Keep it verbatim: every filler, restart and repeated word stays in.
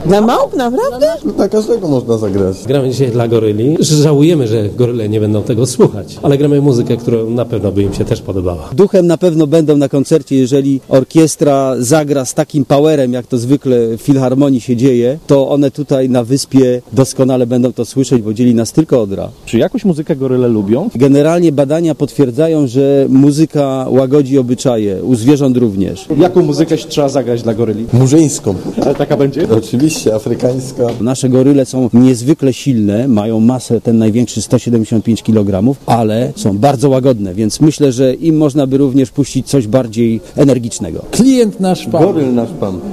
Dla małp, naprawdę? Dla każdego można zagrać. Gramy dzisiaj dla goryli. Żałujemy, że goryle nie będą tego słuchać, ale gramy muzykę, która na pewno by im się też podobała. Duchem na pewno będą na koncercie, jeżeli orkiestra zagra z takim powerem, jak to zwykle w filharmonii się dzieje, to one tutaj na wyspie doskonale będą to słyszeć, bo dzieli nas tylko Odra. Czy jakąś muzykę goryle lubią? Generalnie badania potwierdzają, że muzyka łagodzi obyczaje, u zwierząt również. Jaką muzykę trzeba zagrać dla goryli? Murzyńską. Ale taka będzie? Oczywiście, afrykańska. Nasze goryle są niezwykle silne, mają masę, ten największy sto siedemdziesiąt pięć kilogramów, ale są bardzo łagodne, więc myślę, że im można by również puścić coś bardziej energicznego. Klient nasz pan. Goryl nasz pan.